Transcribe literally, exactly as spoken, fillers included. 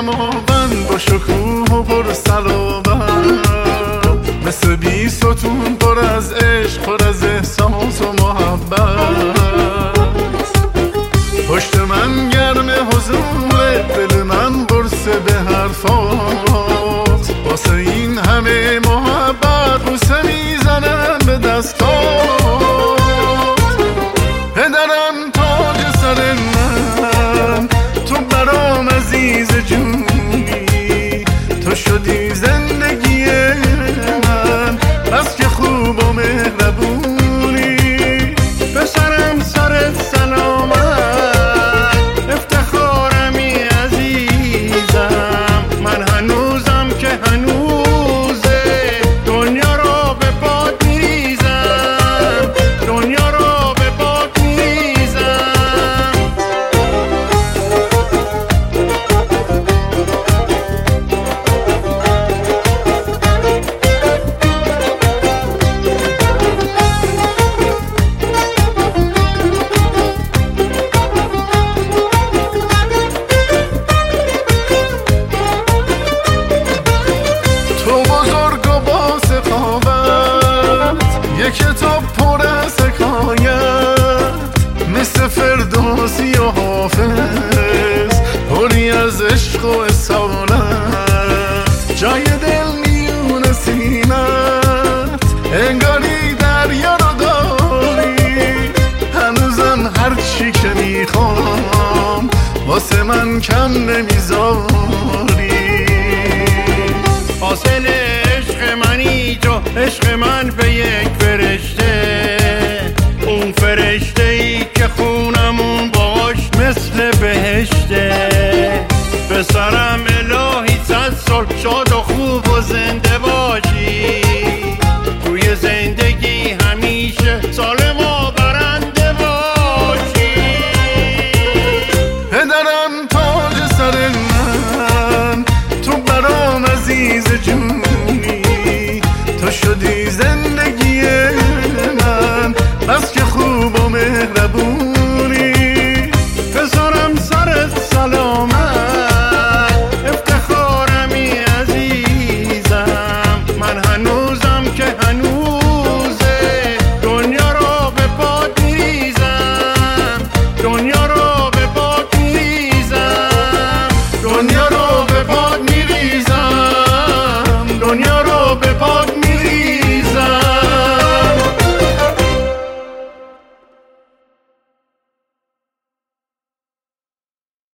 دماوند با شکوه و پر صلابت، مثل بی ستون پر از عشق، پر از احساس و محبت. پشت من گرم حضور، دل من برسه به حرفات، واسه این همه محبت بوسه میزنم به دستات. پدرم تاج سر من، تو برام عزیز جونی، تو شدی زندگی من، بس که خوب و مهربونی. پسرم سرت سلامت، افتخارمی عزیزم، من هنوزم که هنوزه دنیا را به باد میریزم، دنیا را به باد میریزم. تو بزرگ و با سخاوت، یک کتاب پر از حکایت، مثل فردوسی و حافظ، پری از عشق و اصالت. جای دل میون سینت، انگاری دریا رو داری، هنوزم هر چی که میخوام واسه من کم نمیذاری. حاصل عشق منی تو، عشق من به یک فرشته، اون فرشته ای که خونمون باش مثل بهشته. پسرم الهی صد سال شاد و خوب و زنده باشی، توی زندگی همیشه سالم و برنده باشی. پدرم تاج سر من، تو برام عزیز جونی، تو شدی زنده